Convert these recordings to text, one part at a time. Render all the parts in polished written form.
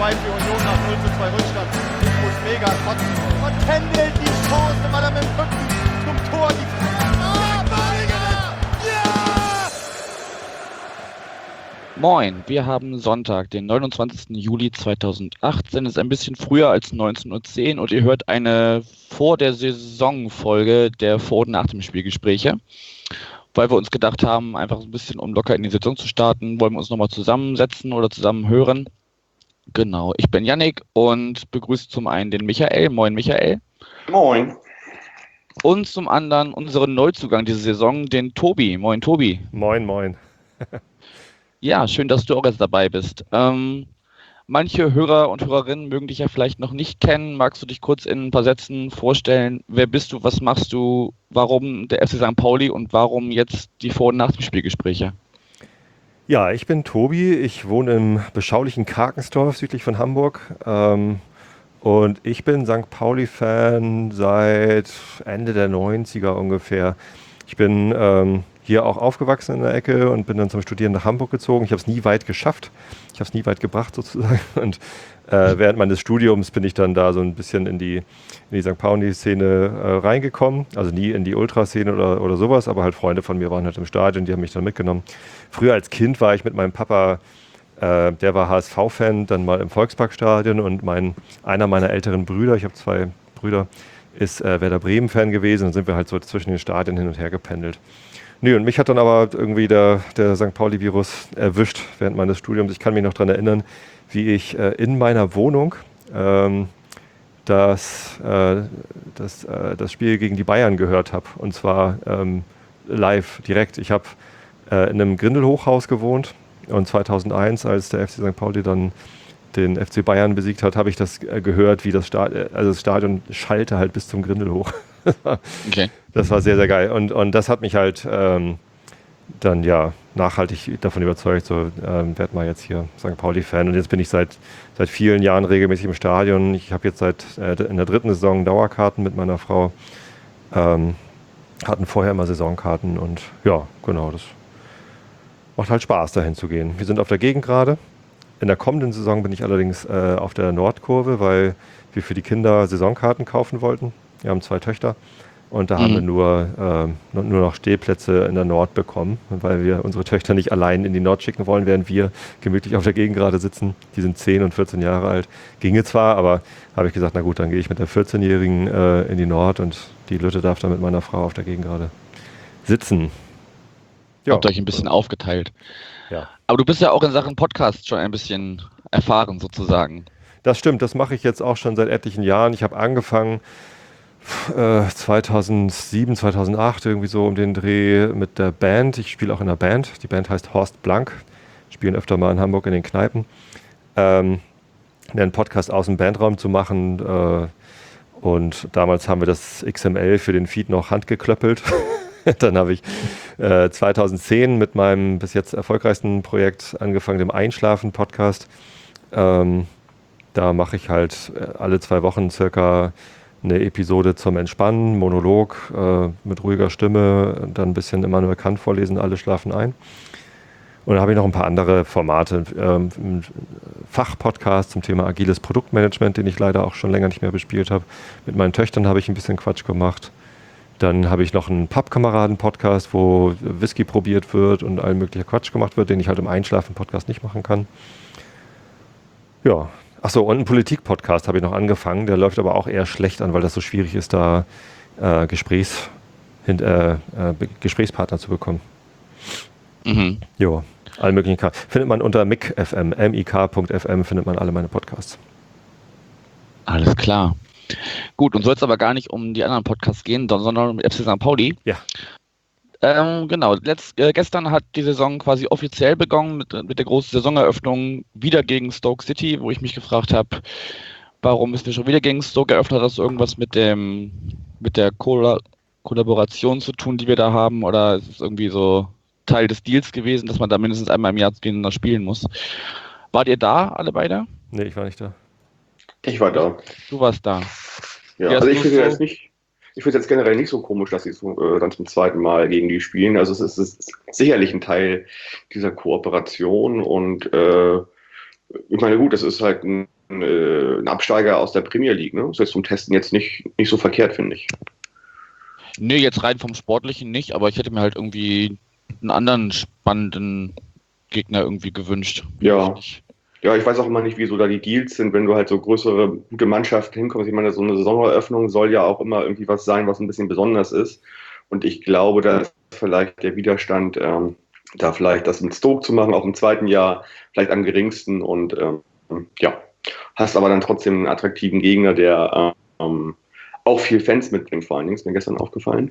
2 für Union nach 0:2 Rückstand. Muss mega trotzen. Pendelt die Chance, weil er mit dem Rücken zum Tor die Moin, wir haben Sonntag, den 29. Juli 2018. Es ist ein bisschen früher als 19:10 Uhr und ihr hört eine vor der Saison-Folge der Vor- und Nach dem Spielgespräche. Weil wir uns gedacht haben, einfach so ein bisschen, um locker in die Saison zu starten, wollen wir uns nochmal zusammensetzen oder zusammen hören. Genau, ich bin Yannick und begrüße zum einen den Michael. Moin, Michael. Moin. Und zum anderen unseren Neuzugang diese Saison, den Tobi. Moin, Tobi. Moin, moin. Ja, schön, dass du auch jetzt dabei bist. Manche Hörer und Hörerinnen mögen dich ja vielleicht noch nicht kennen. Magst du dich kurz in ein paar Sätzen vorstellen? Wer bist du? Was machst du? Warum der FC St. Pauli und warum jetzt die Vor- und Nach dem Spielgespräche? Ja, ich bin Tobi. Ich wohne im beschaulichen Karkensdorf südlich von Hamburg. Und ich bin St. Pauli-Fan seit Ende der 90er ungefähr. Ich bin hier auch aufgewachsen in der Ecke und bin dann zum Studieren nach Hamburg gezogen. Ich habe es nie weit geschafft. Ich habe es nie weit gebracht sozusagen. Und während meines Studiums bin ich dann da so ein bisschen in die St. Pauli-Szene reingekommen. Also nie in die Ultraszene oder sowas, aber halt Freunde von mir waren halt im Stadion, die haben mich dann mitgenommen. Früher als Kind war ich mit meinem Papa, der war HSV-Fan, dann mal im Volksparkstadion und einer meiner älteren Brüder, ich habe 2 Brüder, ist Werder Bremen-Fan gewesen. Dann sind wir halt so zwischen den Stadien hin und her gependelt. Nö, und mich hat dann aber irgendwie der St. Pauli-Virus erwischt während meines Studiums. Ich kann mich noch daran erinnern, wie ich in meiner Wohnung das Spiel gegen die Bayern gehört habe. Und zwar live, direkt. Ich habe in einem Grindelhochhaus gewohnt und 2001, als der FC St. Pauli dann den FC Bayern besiegt hat, habe ich das gehört, wie das Stadion schallte halt bis zum Grindelhoch. Okay. Das war sehr, sehr geil. Und das hat mich halt dann ja nachhaltig davon überzeugt, so werd mal jetzt hier St. Pauli-Fan. Und jetzt bin ich seit vielen Jahren regelmäßig im Stadion. Ich habe jetzt in der 3. Saison Dauerkarten mit meiner Frau. Hatten vorher immer Saisonkarten und ja, genau, das macht halt Spaß, dahin zu gehen. Wir sind auf der Gegend gerade. In der kommenden Saison bin ich allerdings auf der Nordkurve, weil wir für die Kinder Saisonkarten kaufen wollten. Wir haben 2 Töchter und da haben wir nur noch Stehplätze in der Nord bekommen, weil wir unsere Töchter nicht allein in die Nord schicken wollen, während wir gemütlich auf der Gegend gerade sitzen. Die sind 10 und 14 Jahre alt. Ginge zwar, aber habe ich gesagt, na gut, dann gehe ich mit der 14-Jährigen in die Nord und die Lütte darf dann mit meiner Frau auf der Gegend gerade sitzen. Ja. Habt euch ein bisschen aufgeteilt. Ja. Aber du bist ja auch in Sachen Podcast schon ein bisschen erfahren sozusagen. Das stimmt, das mache ich jetzt auch schon seit etlichen Jahren. Ich habe angefangen 2007, 2008 irgendwie so um den Dreh mit der Band. Ich spiele auch in einer Band. Die Band heißt Horst Blank. Spielen öfter mal in Hamburg in den Kneipen. Einen Podcast aus dem Bandraum zu machen. Und damals haben wir das XML für den Feed noch handgeklöppelt. Dann habe ich 2010 mit meinem bis jetzt erfolgreichsten Projekt angefangen, dem Einschlafen-Podcast. Da mache ich halt alle 2 Wochen circa eine Episode zum Entspannen, Monolog mit ruhiger Stimme, dann ein bisschen Immanuel Kant vorlesen, alle schlafen ein. Und dann habe ich noch ein paar andere Formate, einen Fachpodcast zum Thema agiles Produktmanagement, den ich leider auch schon länger nicht mehr bespielt habe. Mit meinen Töchtern habe ich ein bisschen Quatsch gemacht. Dann habe ich noch einen Pappkameraden-Podcast, wo Whisky probiert wird und all möglicher Quatsch gemacht wird, den ich halt im Einschlafen-Podcast nicht machen kann. Ja, achso, und einen Politik-Podcast habe ich noch angefangen. Der läuft aber auch eher schlecht an, weil das so schwierig ist, da Gesprächspartner zu bekommen. Mhm. Ja, all möglichen. Findet man unter MIK.FM, mik.fm findet man alle meine Podcasts. Alles klar. Gut, und soll es aber gar nicht um die anderen Podcasts gehen, sondern um FC St. Pauli. Ja. Genau, gestern hat die Saison quasi offiziell begonnen mit der großen Saisoneröffnung wieder gegen Stoke City, wo ich mich gefragt habe, warum müssen wir schon wieder gegen Stoke eröffnet? Hat das irgendwas mit der Kollaboration zu tun, die wir da haben? Oder ist es irgendwie so Teil des Deals gewesen, dass man da mindestens einmal im Jahr gegeneinander spielen muss? Wart ihr da, alle beide? Nee, ich war nicht da. Ich war da. Du warst da. Ja, also ich finde es jetzt generell nicht so komisch, dass sie so dann zum 2. Mal gegen die spielen. Also es ist sicherlich ein Teil dieser Kooperation und meine, gut, das ist halt ein Absteiger aus der Premier League, ne? Das ist jetzt zum Testen jetzt nicht so verkehrt, finde ich. Nee, jetzt rein vom Sportlichen nicht, aber ich hätte mir halt irgendwie einen anderen spannenden Gegner irgendwie gewünscht. Ja. Ja, ich weiß auch immer nicht, wie so da die Deals sind, wenn du halt so größere, gute Mannschaften hinkommst. Ich meine, so eine Saisoneröffnung soll ja auch immer irgendwie was sein, was ein bisschen besonders ist. Und ich glaube, da ist vielleicht der Widerstand, da vielleicht das mit Stoke zu machen, auch im zweiten Jahr, vielleicht am geringsten. Und ja, hast aber dann trotzdem einen attraktiven Gegner, der auch viel Fans mitbringt, vor allen Dingen, ist mir gestern aufgefallen.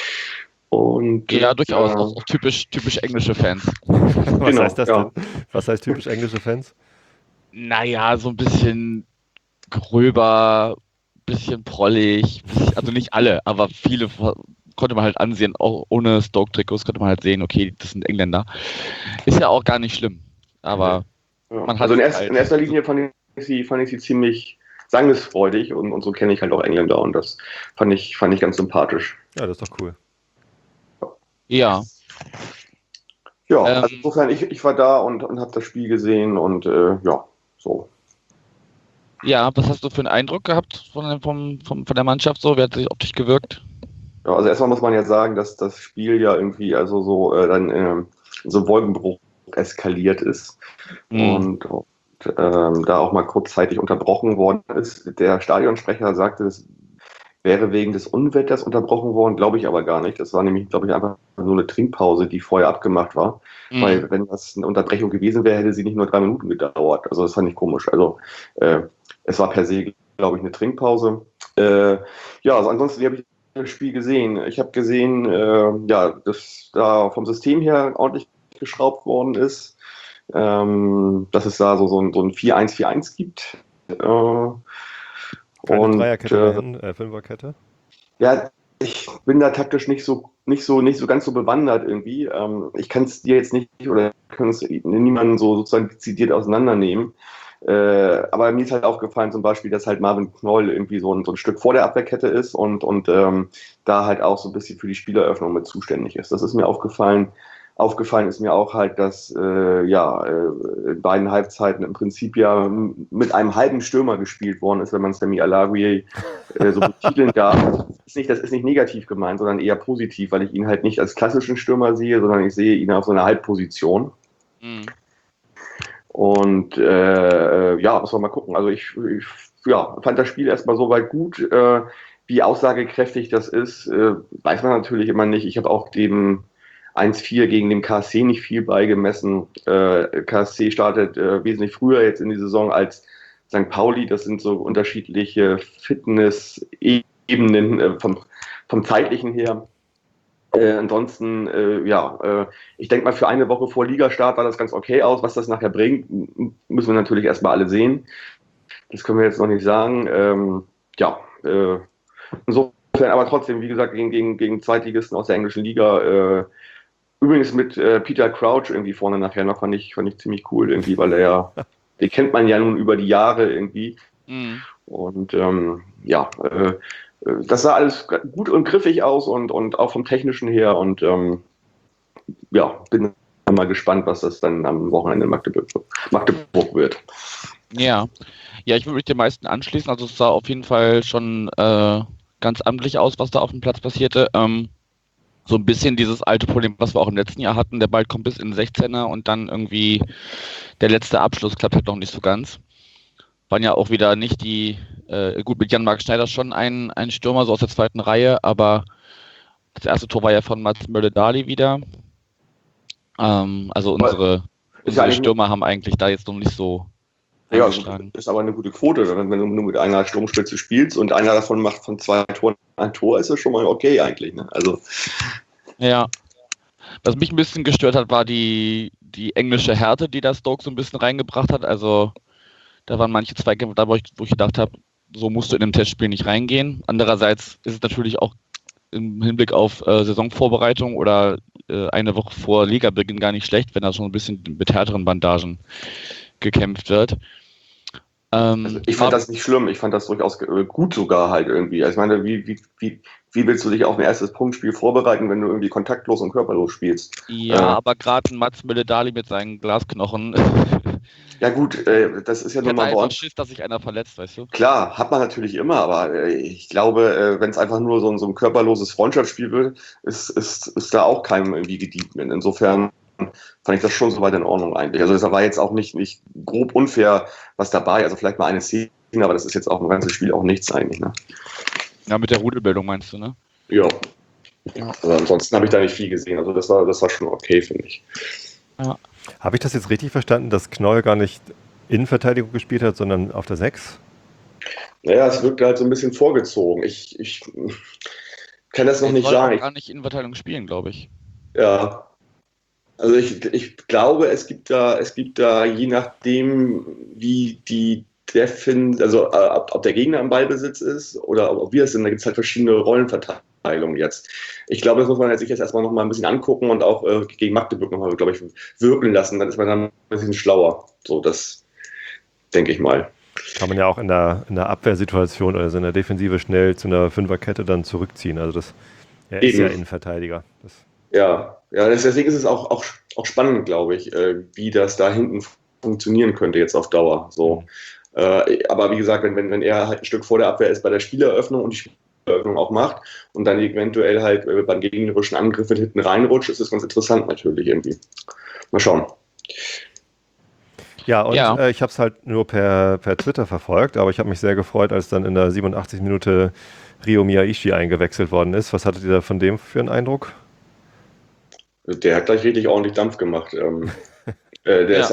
Und, ja, durchaus auch typisch englische Fans. Was heißt das denn? Was heißt typisch englische Fans? Naja, so ein bisschen gröber, bisschen prollig, also nicht alle, aber viele konnte man halt ansehen, auch ohne Stoke-Trikots konnte man halt sehen, okay, das sind Engländer. Ist ja auch gar nicht schlimm, aber man hat also in halt erster Linie fand ich sie ziemlich sangesfreudig und so kenne ich halt auch Engländer und das fand ich ganz sympathisch. Ja, das ist doch cool. Ja. Ja, also insofern, ich war da und habe das Spiel gesehen und ja, so. Ja, was hast du für einen Eindruck gehabt von der Mannschaft so? Wer hat sich auf dich gewirkt? Ja, also erstmal muss man ja sagen, dass das Spiel ja irgendwie also so dann in so einem Wolkenbruch eskaliert ist und da auch mal kurzzeitig unterbrochen worden ist. Der Stadionsprecher sagte, es wäre wegen des Unwetters unterbrochen worden, glaube ich aber gar nicht. Das war nämlich, glaube ich, einfach nur eine Trinkpause, die vorher abgemacht war. Weil wenn das eine Unterbrechung gewesen wäre, hätte sie nicht nur 3 Minuten gedauert. Also das fand ich komisch. Also es war per se, glaube ich, eine Trinkpause. Ja, also ansonsten habe ich das Spiel gesehen. Ich habe gesehen, ja, dass da vom System her ordentlich geschraubt worden ist. Dass es da so ein 4-1-4-1 gibt. Keine Dreierkette, Fünferkette? Ja, ich bin da taktisch nicht so ganz so bewandert irgendwie. Ich kann es dir jetzt nicht oder kann es niemanden so sozusagen dezidiert auseinandernehmen. Aber mir ist halt aufgefallen zum Beispiel, dass halt Marvin Knoll irgendwie so ein Stück vor der Abwehrkette ist und da halt auch so ein bisschen für die Spieleröffnung mit zuständig ist. Das ist mir aufgefallen. Aufgefallen ist mir auch halt, dass in beiden Halbzeiten im Prinzip ja mit einem halben Stürmer gespielt worden ist, wenn man Sami Alagui so betiteln darf. Das ist nicht negativ gemeint, sondern eher positiv, weil ich ihn halt nicht als klassischen Stürmer sehe, sondern ich sehe ihn auf so einer Halbposition. Mhm. Und ja, muss man mal gucken. Also ich fand das Spiel erstmal soweit gut. Wie aussagekräftig das ist, weiß man natürlich immer nicht. Ich habe auch dem 1-4 gegen den KSC nicht viel beigemessen. KSC startet wesentlich früher jetzt in die Saison als St. Pauli. Das sind so unterschiedliche Fitness-Ebenen vom Zeitlichen her. Ansonsten, ich denke mal, für eine Woche vor Ligastart sah das ganz okay aus. Was das nachher bringt, müssen wir natürlich erstmal alle sehen. Das können wir jetzt noch nicht sagen. Insofern, aber trotzdem, wie gesagt, gegen Zweitligisten aus der englischen Liga, übrigens mit Peter Crouch irgendwie vorne nachher noch, fand ich ziemlich cool irgendwie, weil den kennt man ja nun über die Jahre irgendwie. Mhm. Und das sah alles gut und griffig aus und auch vom Technischen her und bin mal gespannt, was das dann am Wochenende in Magdeburg wird. Ja, ich würde mich den meisten anschließen, also es sah auf jeden Fall schon ganz amtlich aus, was da auf dem Platz passierte. So ein bisschen dieses alte Problem, was wir auch im letzten Jahr hatten, der Ball kommt bis in den 16er und dann irgendwie der letzte Abschluss klappt halt noch nicht so ganz. Waren ja auch wieder nicht die, gut mit Jan-Marc Schneider schon ein Stürmer, so aus der zweiten Reihe, aber das erste Tor war ja von Mats Mölle-Dali wieder. Also unsere Stürmer haben eigentlich da jetzt noch nicht so. Ja, ist aber eine gute Quote, wenn du nur mit einer Sturmspitze spielst und einer davon macht von 2 Toren ein Tor, ist das schon mal okay eigentlich. Ne? Also. Ja. Was mich ein bisschen gestört hat, war die englische Härte, die da Stoke so ein bisschen reingebracht hat. Also da waren manche Zweikämpfe da, wo ich gedacht habe, so musst du in einem Testspiel nicht reingehen. Andererseits ist es natürlich auch im Hinblick auf Saisonvorbereitung oder eine Woche vor Ligabeginn gar nicht schlecht, wenn da schon ein bisschen mit härteren Bandagen gekämpft wird. Also ich fand das nicht schlimm, ich fand das durchaus gut sogar halt irgendwie. Also ich meine, wie willst du dich auf ein erstes Punktspiel vorbereiten, wenn du irgendwie kontaktlos und körperlos spielst? Ja, aber gerade ein Mats Mölle-Dali mit seinen Glasknochen Ja gut, das ist ja Ich hätte nochmal bei einfach uns. Schiss, dass sich einer verletzt, weißt du? Klar, hat man natürlich immer, aber ich glaube, wenn es einfach nur so ein körperloses Freundschaftsspiel wird, ist da auch keinem irgendwie gedient. Insofern fand ich das schon soweit in Ordnung eigentlich. Also es war jetzt auch nicht grob unfair was dabei. Also vielleicht mal eine Szene, aber das ist jetzt auch im ganzen Spiel auch nichts eigentlich. Ne? Ja, mit der Rudelbildung meinst du, ne? Ja. Ja. Also ansonsten habe ich da nicht viel gesehen. Also das war schon okay, finde ich. Ja. Habe ich das jetzt richtig verstanden, dass Knoll gar nicht Innenverteidigung gespielt hat, sondern auf der 6? Naja, es wirkt halt so ein bisschen vorgezogen. Ich kann das noch Er nicht soll sagen. auch gar nicht in Verteidigung spielen, glaube ich. Ja, also ich glaube, es gibt da, je nachdem, wie die also ob der Gegner im Ballbesitz ist oder ob wir es sind, da gibt es halt verschiedene Rollenverteilungen jetzt. Ich glaube, das muss man sich jetzt erstmal noch mal ein bisschen angucken und auch gegen Magdeburg nochmal, glaube ich, wirken lassen. Dann ist man dann ein bisschen schlauer. So, das denke ich mal. Kann man ja auch in der Abwehrsituation oder so in der Defensive schnell zu einer Fünferkette dann zurückziehen. Also er ist Eben. ja Innenverteidiger. Ja, deswegen ist es auch spannend, glaube ich, wie das da hinten funktionieren könnte jetzt auf Dauer. So. Aber wie gesagt, wenn er halt ein Stück vor der Abwehr ist bei der Spieleröffnung und die Spieleröffnung auch macht und dann eventuell halt beim gegnerischen Angriff mit hinten reinrutscht, ist das ganz interessant natürlich irgendwie. Mal schauen. Ja, und Ja. ich habe es halt nur per Twitter verfolgt, aber ich habe mich sehr gefreut, als dann in der 87. Minute Ryo Miyaishi eingewechselt worden ist. Was hattet ihr da von dem für einen Eindruck? Der hat gleich richtig ordentlich Dampf gemacht. Der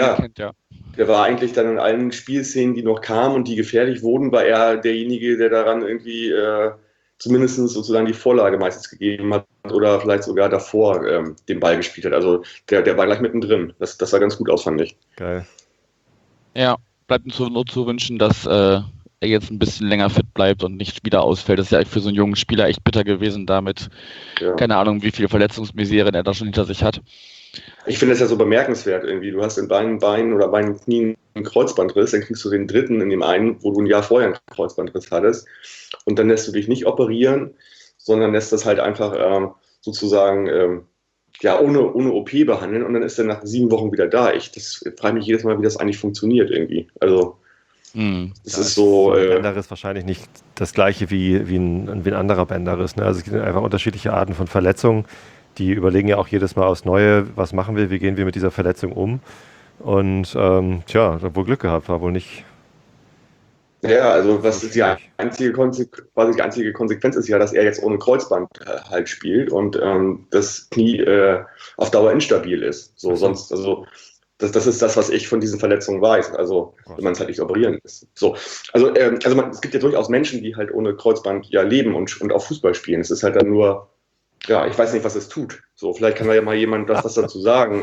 war eigentlich dann in allen Spielszenen, die noch kamen und die gefährlich wurden, war er derjenige, der daran irgendwie zumindest sozusagen die Vorlage meistens gegeben hat oder vielleicht sogar davor den Ball gespielt hat. Also der war gleich mittendrin. Das sah ganz gut aus, fand ich. Geil. Ja, bleibt uns nur zu wünschen, dass er jetzt ein bisschen länger fit bleibt und nicht wieder ausfällt. Das ist ja für so einen jungen Spieler echt bitter gewesen damit. Ja. Keine Ahnung, wie viele Verletzungsmisere er da schon hinter sich hat. Ich finde es ja so bemerkenswert irgendwie. Du hast in beiden Beinen oder beiden Knien einen Kreuzbandriss, dann kriegst du den dritten in dem einen, wo du ein Jahr vorher einen Kreuzbandriss hattest. Und dann lässt du dich nicht operieren, sondern lässt das halt einfach sozusagen ohne OP behandeln und dann ist er nach 7 Wochen wieder da. Das frage mich jedes Mal, wie das eigentlich funktioniert irgendwie. Also es ist so. Ein Bänderriss wahrscheinlich nicht das gleiche wie ein anderer Bänderriss. Ne? Also es gibt einfach unterschiedliche Arten von Verletzungen. Die überlegen ja auch jedes Mal aufs Neue, was machen wir, wie gehen wir mit dieser Verletzung um. Und hat wohl Glück gehabt, war wohl nicht. Ja, also was ist die einzige Konsequenz ist ja, dass er jetzt ohne Kreuzband halt spielt und das Knie auf Dauer instabil ist. So, sonst, also das ist das, was ich von diesen Verletzungen weiß. Also wenn man es halt nicht operieren lässt. So, es gibt ja durchaus Menschen, die halt ohne Kreuzband ja leben und auch Fußball spielen. Es ist halt dann nur, ja, ich weiß nicht, was es tut. So, vielleicht kann da ja mal jemand was dazu sagen.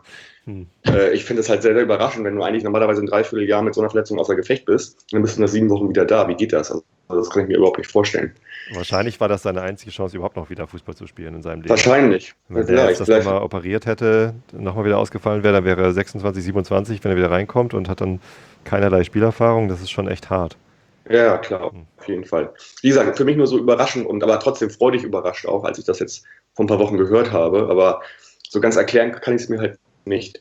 Ich finde es halt sehr, sehr überraschend, wenn du eigentlich normalerweise ein Dreivierteljahr mit so einer Verletzung außer Gefecht bist, dann bist du nach 7 Wochen wieder da. Wie geht das? Also das kann ich mir überhaupt nicht vorstellen. Wahrscheinlich war das seine einzige Chance, überhaupt noch wieder Fußball zu spielen in seinem Leben. Wahrscheinlich. Wenn der jetzt das nochmal operiert hätte, nochmal wieder ausgefallen wäre, dann wäre er 26, 27, wenn er wieder reinkommt und hat dann keinerlei Spielerfahrung. Das ist schon echt hart. Ja, klar, auf jeden Fall. Wie gesagt, für mich nur so überraschend aber trotzdem freudig überrascht auch, als ich das jetzt vor ein paar Wochen gehört habe. Aber so ganz erklären kann ich es mir halt nicht.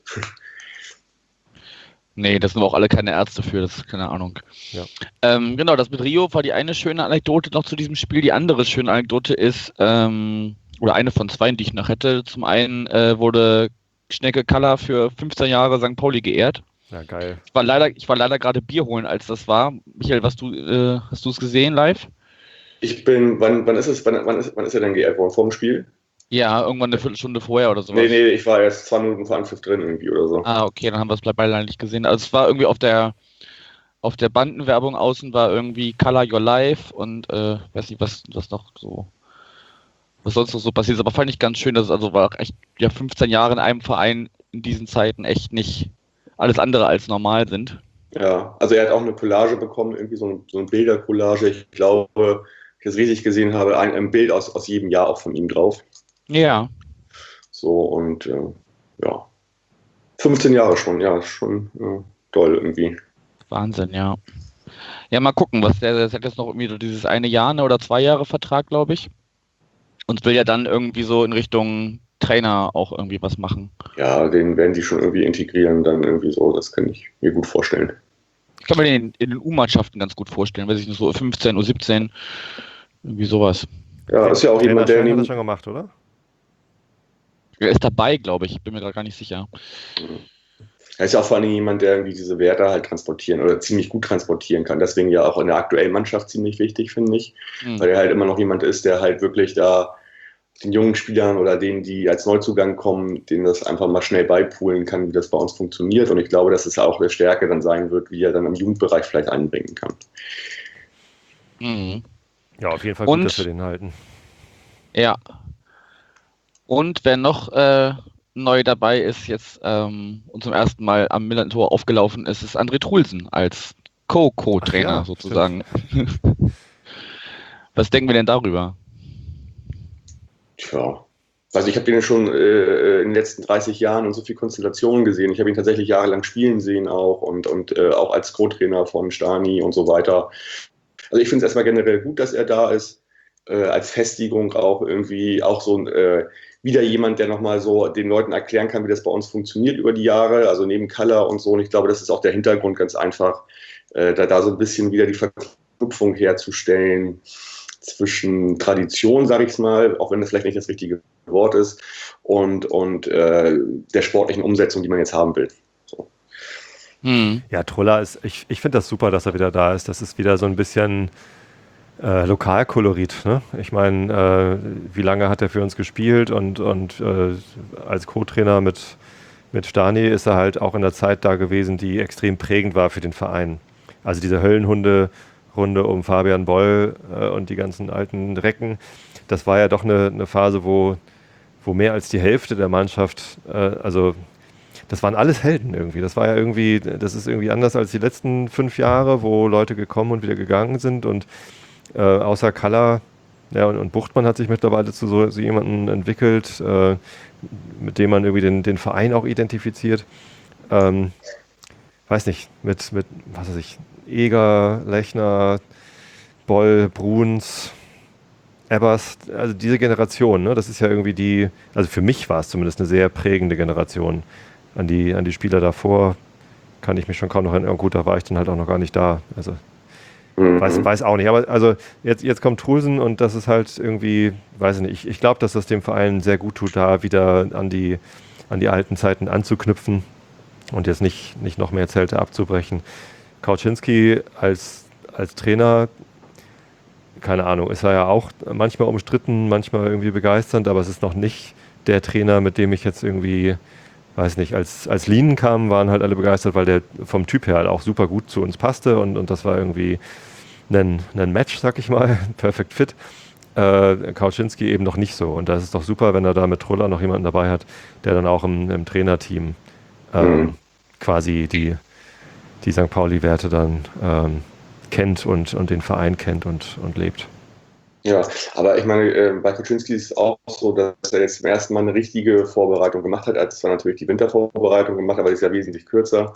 Nee, das sind wir auch alle keine Ärzte für, das ist keine Ahnung. Ja. Genau, das mit Rio war die eine schöne Anekdote noch zu diesem Spiel. Die andere schöne Anekdote ist, oder eine von 2, die ich noch hätte. Zum einen wurde Schnecke Kalla für 15 Jahre St. Pauli geehrt. Ja, geil. Ich war leider gerade Bier holen, als das war. Michael, hast du es gesehen live? Wann ist er denn geehrt worden? Vor dem Spiel? Ja, irgendwann eine Viertelstunde vorher oder sowas. Nee, ich war erst 2 Minuten vor Anpfiff drin irgendwie oder so. Ah, okay, dann haben wir es beide nicht gesehen. Also es war irgendwie auf der Bandenwerbung außen war irgendwie Color Your Life und weiß nicht, was sonst noch so passiert ist. Aber fand ich ganz schön, dass es also war auch echt 15 Jahre in einem Verein in diesen Zeiten echt nicht alles andere als normal sind. Ja, also er hat auch eine Collage bekommen, irgendwie so eine Bildercollage. Ich glaube, wenn ich das richtig gesehen habe, ein Bild aus jedem Jahr auch von ihm drauf. Ja. So und 15 Jahre schon, ja, schon toll irgendwie. Wahnsinn, ja. Ja, mal gucken, was der hat jetzt noch irgendwie so dieses 1 Jahr oder 2 Jahre Vertrag, glaube ich. Und will ja dann irgendwie so in Richtung Trainer auch irgendwie was machen. Ja, den werden die schon irgendwie integrieren, dann irgendwie so, das kann ich mir gut vorstellen. Ich kann mir den in den U-Mannschaften ganz gut vorstellen, weiß ich nicht, so U15, U17, irgendwie sowas. Ja, ist ja auch jemand, der hat neben, das schon gemacht, oder? Er ist dabei, glaube ich, bin mir gerade gar nicht sicher. er ist ja auch vor allem jemand, der irgendwie diese Werte halt transportieren oder ziemlich gut transportieren kann. Deswegen ja auch in der aktuellen Mannschaft ziemlich wichtig, finde ich. Weil er halt immer noch jemand ist, der halt wirklich da den jungen Spielern oder denen, die als Neuzugang kommen, denen das einfach mal schnell beipulen kann, wie das bei uns funktioniert. Und ich glaube, dass es auch eine Stärke dann sein wird, wie er dann im Jugendbereich vielleicht einbringen kann. Mhm. Ja, auf jeden Fall Und- gut, dass wir den halten. Ja. Und wer noch neu dabei ist, jetzt und zum ersten Mal am Millantor aufgelaufen ist, ist André Trulsen als Co-Co-Trainer Ach ja, sozusagen. Was denken wir denn darüber? Tja. Also ich habe den schon in den letzten 30 Jahren in so viel Konstellationen gesehen. Ich habe ihn tatsächlich jahrelang spielen sehen auch und auch als Co-Trainer von Stani und so weiter. Also ich finde es erstmal generell gut, dass er da ist. Als Festigung auch irgendwie auch so wieder jemand, der nochmal so den Leuten erklären kann, wie das bei uns funktioniert über die Jahre, also neben Color und so. Und ich glaube, das ist auch der Hintergrund ganz einfach, da so ein bisschen wieder die Verknüpfung herzustellen zwischen Tradition, sage ich mal, auch wenn das vielleicht nicht das richtige Wort ist, und der sportlichen Umsetzung, die man jetzt haben will. So. Ja, Trulla ist, ich finde das super, dass er wieder da ist. Das ist wieder so ein bisschen Lokalkolorit. Ne? Ich meine, wie lange hat er für uns gespielt und als Co-Trainer mit Stani ist er halt auch in der Zeit da gewesen, die extrem prägend war für den Verein. Also diese Höllenhunde-Runde um Fabian Boll und die ganzen alten Recken, das war ja doch eine Phase, wo mehr als die Hälfte der Mannschaft, also das waren alles Helden irgendwie. Das ist irgendwie anders als die letzten 5 Jahre, wo Leute gekommen und wieder gegangen sind und außer Kalla, ja, und Buchtmann hat sich mittlerweile zu so jemandem entwickelt, mit dem man irgendwie den Verein auch identifiziert. Weiß nicht, mit was weiß ich, Eger, Lechner, Boll, Bruns, Ebbers, also diese Generation, ne, das ist ja irgendwie also für mich war es zumindest eine sehr prägende Generation. An die Spieler davor kann ich mich schon kaum noch erinnern. Gut, da war ich dann halt auch noch gar nicht da. Also weiß auch nicht. Aber also jetzt kommt Trulsen und das ist halt irgendwie, weiß ich nicht, ich glaube, dass das dem Verein sehr gut tut, da wieder an die alten Zeiten anzuknüpfen und jetzt nicht noch mehr Zelte abzubrechen. Kauczynski als Trainer, keine Ahnung, ist er ja auch manchmal umstritten, manchmal irgendwie begeisternd, aber es ist noch nicht der Trainer, mit dem ich jetzt irgendwie, weiß nicht, als Lien kam, waren halt alle begeistert, weil der vom Typ her halt auch super gut zu uns passte und das war irgendwie ein Match, sag ich mal, perfect fit. Kauczynski eben noch nicht so und das ist doch super, wenn er da mit Trulla noch jemanden dabei hat, der dann auch im Trainerteam quasi die St. Pauli-Werte dann kennt und den Verein kennt und lebt. Ja, aber ich meine, bei Kauczynski ist es auch so, dass er jetzt zum ersten Mal eine richtige Vorbereitung gemacht hat. Er hat zwar natürlich die Wintervorbereitung gemacht, aber die ist ja wesentlich kürzer.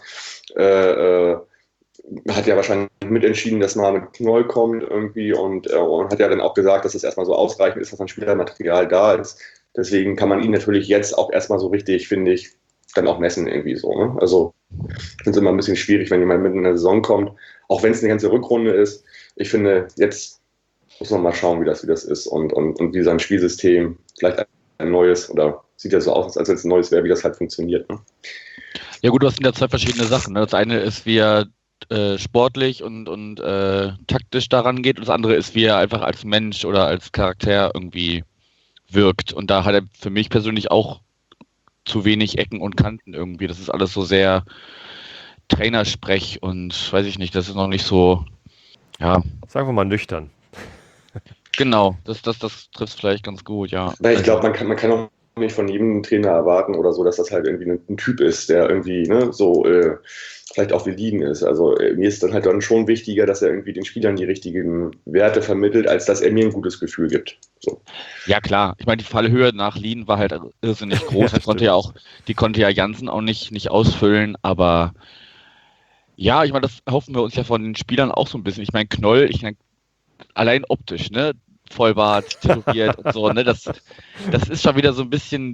Hat ja wahrscheinlich mitentschieden, dass mal mit Knoll kommt irgendwie und hat ja dann auch gesagt, dass es erstmal so ausreichend ist, dass an Spielermaterial da ist. Deswegen kann man ihn natürlich jetzt auch erstmal so richtig, finde ich, dann auch messen irgendwie so. Ne? Also ich finde es immer ein bisschen schwierig, wenn jemand mitten in der Saison kommt, auch wenn es eine ganze Rückrunde ist. Ich finde, jetzt muss man mal schauen, wie das ist und wie sein Spielsystem, vielleicht ein neues, oder sieht ja so aus, als es ein neues wäre, wie das halt funktioniert. Ne? Ja gut, das sind ja zwei verschiedene Sachen. Ne? Das eine ist, wie er sportlich und taktisch daran geht und das andere ist, wie er einfach als Mensch oder als Charakter irgendwie wirkt. Und da hat er für mich persönlich auch zu wenig Ecken und Kanten irgendwie. Das ist alles so sehr Trainersprech und weiß ich nicht, das ist noch nicht so, ja. Sagen wir mal nüchtern. Genau, das trifft vielleicht ganz gut, ja. Weil ich glaube, man kann auch nicht von jedem Trainer erwarten oder so, dass das halt irgendwie ein Typ ist, der irgendwie so vielleicht auch wie Lien ist. Also mir ist dann halt dann schon wichtiger, dass er irgendwie den Spielern die richtigen Werte vermittelt, als dass er mir ein gutes Gefühl gibt. So. Ja klar, ich meine, die Fallhöhe nach Lien war halt irrsinnig groß. Die konnte ja Jansen auch nicht ausfüllen, aber ja, ich meine, das erhoffen wir uns ja von den Spielern auch so ein bisschen. Ich meine, Knoll, allein optisch, ne? Vollbart, tätowiert und so, ne? Das ist schon wieder so ein bisschen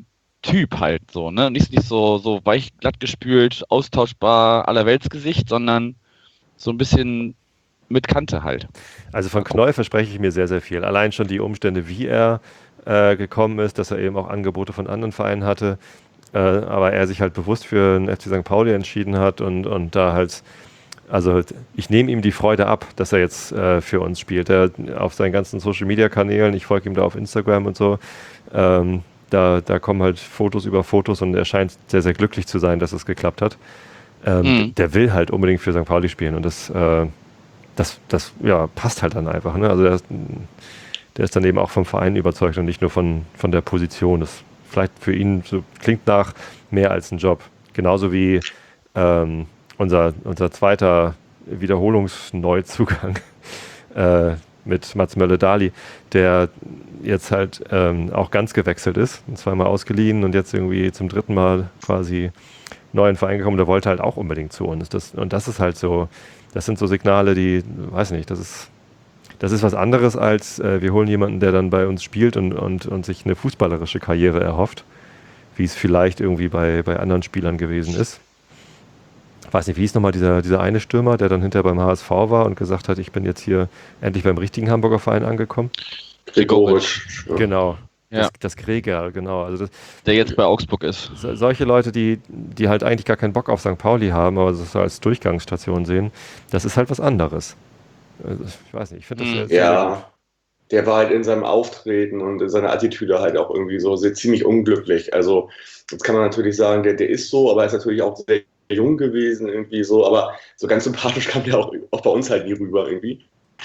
Typ halt so, ne? Nicht so weich glatt gespült, austauschbar, Allerweltsgesicht, sondern so ein bisschen mit Kante halt. Also von Knoll verspreche ich mir sehr, sehr viel. Allein schon die Umstände, wie er gekommen ist, dass er eben auch Angebote von anderen Vereinen hatte, aber er sich halt bewusst für den FC St. Pauli entschieden hat und da halt, also ich nehme ihm die Freude ab, dass er jetzt für uns spielt. Er auf seinen ganzen Social-Media-Kanälen, ich folge ihm da auf Instagram und so, da kommen halt Fotos über Fotos und er scheint sehr, sehr glücklich zu sein, dass es geklappt hat. Der will halt unbedingt für St. Pauli spielen und das ja, passt halt dann einfach. Ne? Also der ist dann eben auch vom Verein überzeugt und nicht nur von der Position. Das vielleicht für ihn so klingt nach mehr als ein Job. Genauso wie unser zweiter Wiederholungsneuzugang mit Mats Mölle-Dali, der jetzt halt auch ganz gewechselt ist, zweimal ausgeliehen und jetzt irgendwie zum 3. Mal quasi neuen Verein gekommen, der wollte halt auch unbedingt zu uns. Das ist halt so, das sind so Signale, die, weiß nicht, das ist was anderes als wir holen jemanden, der dann bei uns spielt und sich eine fußballerische Karriere erhofft, wie es vielleicht irgendwie bei anderen Spielern gewesen ist. Ich weiß nicht, wie hieß nochmal dieser eine Stürmer, der dann hinterher beim HSV war und gesagt hat, ich bin jetzt hier endlich beim richtigen Hamburger Verein angekommen. Gregoritsch. Genau. Ja. Das Greger, genau. Also Der jetzt bei Augsburg ist. solche Leute, die halt eigentlich gar keinen Bock auf St. Pauli haben, aber das als Durchgangsstation sehen, das ist halt was anderes. Also ich weiß nicht, ich finde das sehr gut. Der war halt in seinem Auftreten und in seiner Attitüde halt auch irgendwie so ziemlich unglücklich. Also jetzt kann man natürlich sagen, der ist so, aber er ist natürlich auch sehr jung gewesen irgendwie so, aber so ganz sympathisch kam der auch bei uns halt nie rüber irgendwie.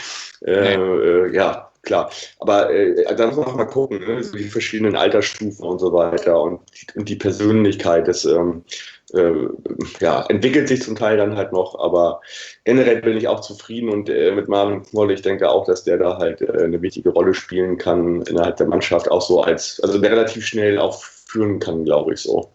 Ja, klar. Aber da muss man auch mal gucken, ne? So die verschiedenen Altersstufen und so weiter und die Persönlichkeit des entwickelt sich zum Teil dann halt noch, aber generell bin ich auch zufrieden und mit Marvin Knoll, ich denke auch, dass der da halt eine wichtige Rolle spielen kann innerhalb der Mannschaft, auch so also der relativ schnell auch führen kann, glaube ich so.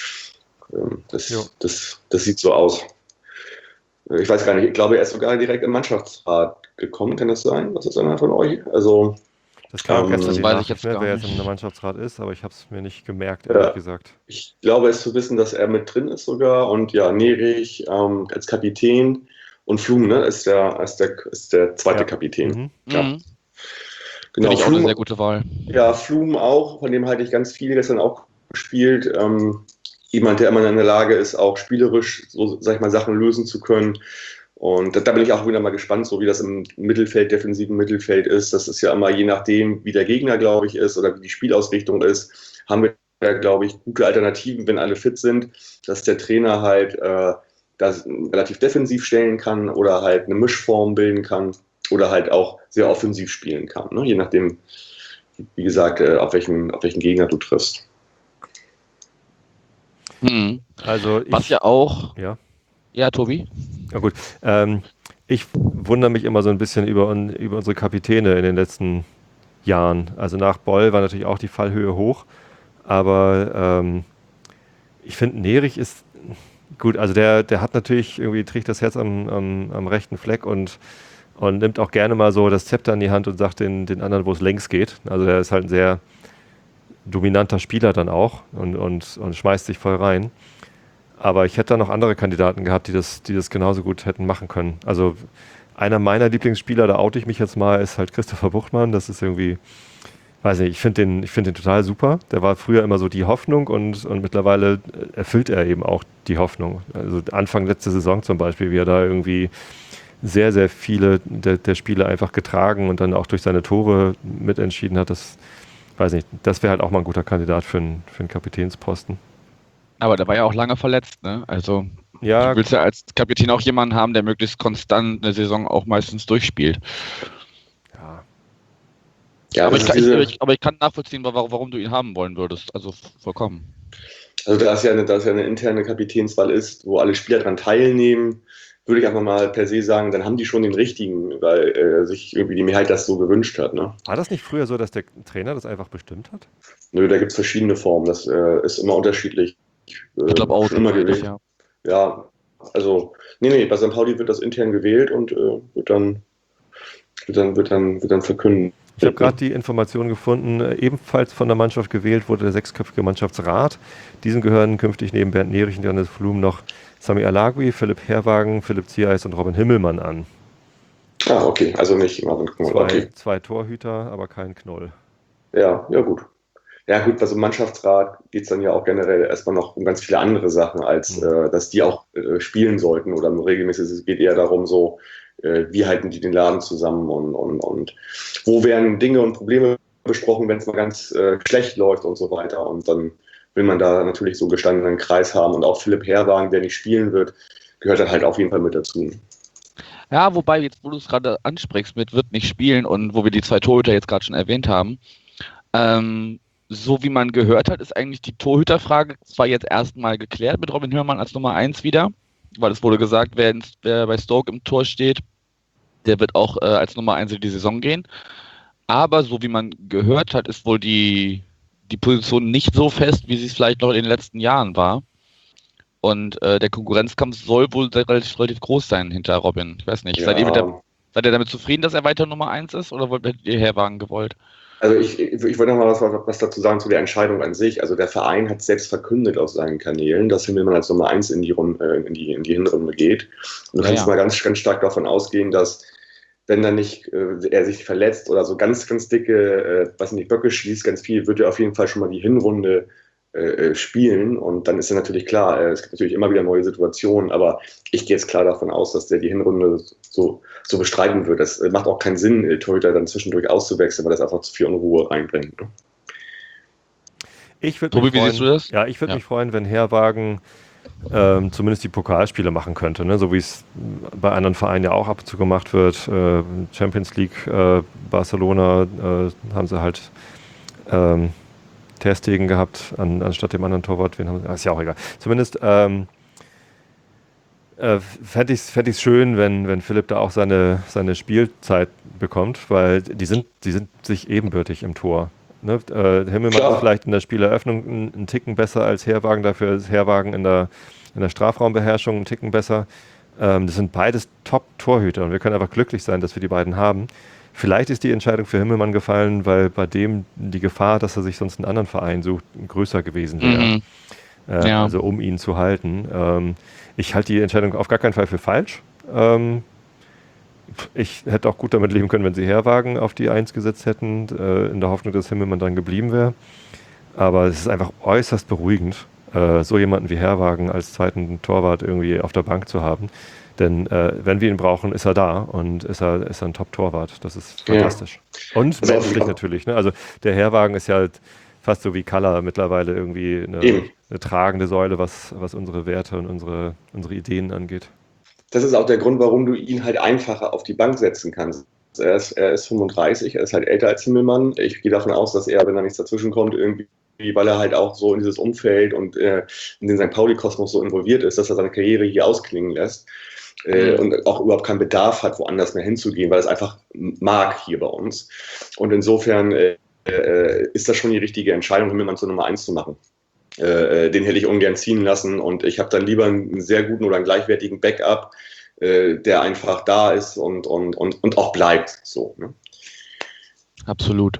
Das sieht so aus. Ich weiß gar nicht, ich glaube, er ist sogar direkt im Mannschaftsrat gekommen, kann das sein? Was ist einer von euch? Also das kam gestern, weiß ich jetzt gar wer nicht. jetzt im Mannschaftsrat ist, aber ich habe es mir nicht gemerkt, Ja. ehrlich gesagt. Ich glaube, es zu wissen, dass er mit drin ist sogar und ja, Nerich als Kapitän und Flum, ne, ist der zweite Ja. Kapitän. Mhm. Ja. Mhm. Genau, Finde ich auch eine sehr gute Wahl. Ja, Flum auch, von dem halte ich ganz viel, gestern auch gespielt. Jemand, der immer in der Lage ist, auch spielerisch, so sag ich mal, Sachen lösen zu können. Und da bin ich auch wieder mal gespannt, so wie das im Mittelfeld, defensiven Mittelfeld ist. Das ist ja immer je nachdem, wie der Gegner, glaube ich, ist oder wie die Spielausrichtung ist, haben wir, glaube ich, gute Alternativen, wenn alle fit sind, dass der Trainer halt das relativ defensiv stellen kann oder halt eine Mischform bilden kann oder halt auch sehr offensiv spielen kann, ne? Je nachdem, wie gesagt, auf welchen Gegner du triffst. Mhm. Also Was ja auch. Ja. Ja, Tobi? Ja gut. Ich wundere mich immer so ein bisschen über unsere Kapitäne in den letzten Jahren. Also nach Boll war natürlich auch die Fallhöhe hoch, aber ich finde, Nerich ist gut. Also der hat natürlich irgendwie, trägt das Herz am rechten Fleck und nimmt auch gerne mal so das Zepter in die Hand und sagt den anderen, wo es längs geht. Also der ist halt ein sehr dominanter Spieler dann auch und schmeißt sich voll rein. Aber ich hätte da noch andere Kandidaten gehabt, die das genauso gut hätten machen können. Also einer meiner Lieblingsspieler, da oute ich mich jetzt mal, ist halt Christopher Buchmann. Das ist irgendwie, weiß nicht, ich finde den total super. Der war früher immer so die Hoffnung und mittlerweile erfüllt er eben auch die Hoffnung. Also Anfang letzte Saison zum Beispiel, wie er da irgendwie sehr, sehr viele der Spiele einfach getragen und dann auch durch seine Tore mitentschieden hat. Das, weiß nicht, das wäre halt auch mal ein guter Kandidat für einen Kapitänsposten. Aber der war ja auch lange verletzt, ne? Also Ja, du willst ja als Kapitän auch jemanden haben, der möglichst konstant eine Saison auch meistens durchspielt. Ja, Aber das ich kann nachvollziehen, warum du ihn haben wollen würdest. Also vollkommen. Also da es ja eine interne Kapitänswahl ist, wo alle Spieler daran teilnehmen, würde ich einfach mal per se sagen, dann haben die schon den richtigen, weil sich irgendwie die Mehrheit das so gewünscht hat. Ne? war das nicht früher so, dass der Trainer das einfach bestimmt hat? Nö, da gibt es verschiedene Formen. Das ist immer unterschiedlich. Ich glaube auch, schon immer gewählt. ja. Ja, also, nee, bei St. Pauli wird das intern gewählt und wird dann verkündet. Ich habe gerade die Information gefunden, ebenfalls von der Mannschaft gewählt wurde der 6-köpfige Mannschaftsrat. Diesem gehören künftig neben Bernd Nerich und Johannes Flum noch Sami Alagui, Philipp Herwagen, Philipp Ziereis und Robin Himmelmann an. Ah, okay, also nicht Marvin Knoll. Okay. Zwei Torhüter, aber kein Knoll. Ja, gut. Ja gut, also im Mannschaftsrat geht es dann ja auch generell erstmal noch um ganz viele andere Sachen, als dass die auch spielen sollten oder regelmäßig. Es geht eher darum, so wie halten die den Laden zusammen und wo werden Dinge und Probleme besprochen, wenn es mal ganz schlecht läuft und so weiter. Und dann will man da natürlich so gestandenen Kreis haben. Und auch Philipp Herwagen, der nicht spielen wird, gehört dann halt auf jeden Fall mit dazu. Ja, wobei, jetzt wo du es gerade ansprichst mit wird nicht spielen und wo wir die 2 Torhüter jetzt gerade schon erwähnt haben, so wie man gehört hat, ist eigentlich die Torhüterfrage zwar jetzt erstmal geklärt mit Robin Hörmann als Nummer 1 wieder, weil es wurde gesagt, wer bei Stoke im Tor steht, der wird auch als Nummer 1 in die Saison gehen. Aber so wie man gehört hat, ist wohl die Position nicht so fest, wie sie es vielleicht noch in den letzten Jahren war. Und der Konkurrenzkampf soll wohl relativ groß sein hinter Robin. Ich weiß nicht. Ja. Seid ihr damit zufrieden, dass er weiter Nummer 1 ist oder hättet ihr Herwagen gewollt? Also ich wollte noch mal was dazu sagen zu der Entscheidung an sich. Also der Verein hat selbst verkündet auf seinen Kanälen, dass Himmelmann als Nummer 1 in die Hinrunde geht. Und du kannst mal ganz, ganz stark davon ausgehen, dass wenn dann nicht er sich verletzt oder so ganz, ganz dicke, Böcke schießt, ganz viel, wird er auf jeden Fall schon mal die Hinrunde spielen. Und dann ist ja natürlich klar, es gibt natürlich immer wieder neue Situationen, aber ich gehe jetzt klar davon aus, dass der die Hinrunde so bestreiten wird. Das macht auch keinen Sinn, Torhüter dann zwischendurch auszuwechseln, weil das einfach zu viel Unruhe reinbringt. Ne? Tobi, wie siehst du das? Ja, ich würde mich freuen, wenn Herwagen zumindest die Pokalspiele machen könnte, ne? So wie es bei anderen Vereinen ja auch ab und zu gemacht wird. Champions League, Barcelona haben sie halt Ter Stegen gehabt, anstatt dem anderen Torwart. Ist ja auch egal. Zumindest fände ich es schön, wenn Philipp da auch seine Spielzeit bekommt, weil die sind sich ebenbürtig im Tor. Ne? Himmelmann ist vielleicht in der Spieleröffnung einen Ticken besser als Herwagen, dafür ist Herwagen in der Strafraumbeherrschung einen Ticken besser. Das sind beides Top-Torhüter und wir können einfach glücklich sein, dass wir die beiden haben. Vielleicht ist die Entscheidung für Himmelmann gefallen, weil bei dem die Gefahr, dass er sich sonst einen anderen Verein sucht, größer gewesen wäre. Also um ihn zu halten. Ich halte die Entscheidung auf gar keinen Fall für falsch. Ich hätte auch gut damit leben können, wenn sie Herwagen auf die 1 gesetzt hätten, in der Hoffnung, dass Himmelmann dann geblieben wäre. Aber es ist einfach äußerst beruhigend, so jemanden wie Herwagen als zweiten Torwart irgendwie auf der Bank zu haben. Denn wenn wir ihn brauchen, ist er da und ist er ein Top-Torwart. Das ist fantastisch. Ja. Und menschlich natürlich. Ne? Also der Herwagen ist ja halt fast so wie Kalla mittlerweile irgendwie eine tragende Säule, was unsere Werte und unsere Ideen angeht. Das ist auch der Grund, warum du ihn halt einfacher auf die Bank setzen kannst. Er ist 35, er ist halt älter als Himmelmann. Ich gehe davon aus, dass er, wenn da nichts dazwischen kommt, irgendwie, weil er halt auch so in dieses Umfeld und in den St. Pauli-Kosmos so involviert ist, dass er seine Karriere hier ausklingen lässt und auch überhaupt keinen Bedarf hat, woanders mehr hinzugehen, weil er es einfach mag hier bei uns. Und insofern ist das schon die richtige Entscheidung, Himmelmann zur Nummer 1 zu machen. Den hätte ich ungern ziehen lassen und ich habe dann lieber einen sehr guten oder einen gleichwertigen Backup, der einfach da ist und auch bleibt. So, ne? Absolut.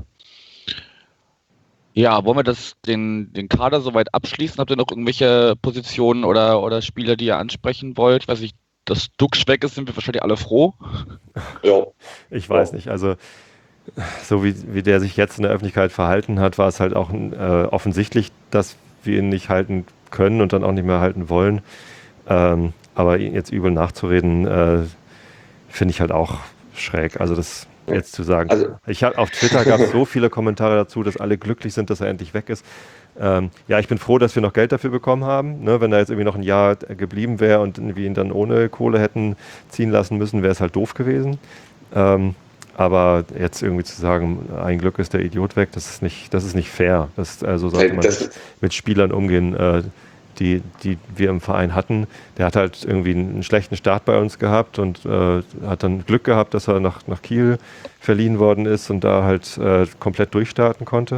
Ja, wollen wir den Kader soweit abschließen? Habt ihr noch irgendwelche Positionen oder Spieler, die ihr ansprechen wollt? Weiß ich, dass Dux weg ist, sind wir wahrscheinlich alle froh. Ja. Ich weiß nicht, also so wie der sich jetzt in der Öffentlichkeit verhalten hat, war es halt auch offensichtlich, dass wir ihn nicht halten können und dann auch nicht mehr halten wollen. Aber ihn jetzt übel nachzureden, finde ich halt auch schräg. Also das jetzt zu sagen. Also, auf Twitter gab es so viele Kommentare dazu, dass alle glücklich sind, dass er endlich weg ist. Ja, ich bin froh, dass wir noch Geld dafür bekommen haben. Ne, wenn er jetzt irgendwie noch ein Jahr geblieben wäre und wir ihn dann ohne Kohle hätten ziehen lassen müssen, wäre es halt doof gewesen. Aber jetzt irgendwie zu sagen, ein Glück ist der Idiot weg, das ist nicht fair. Also sollte man mit Spielern umgehen, die wir im Verein hatten. Der hat halt irgendwie einen schlechten Start bei uns gehabt und hat dann Glück gehabt, dass er nach Kiel verliehen worden ist und da halt komplett durchstarten konnte.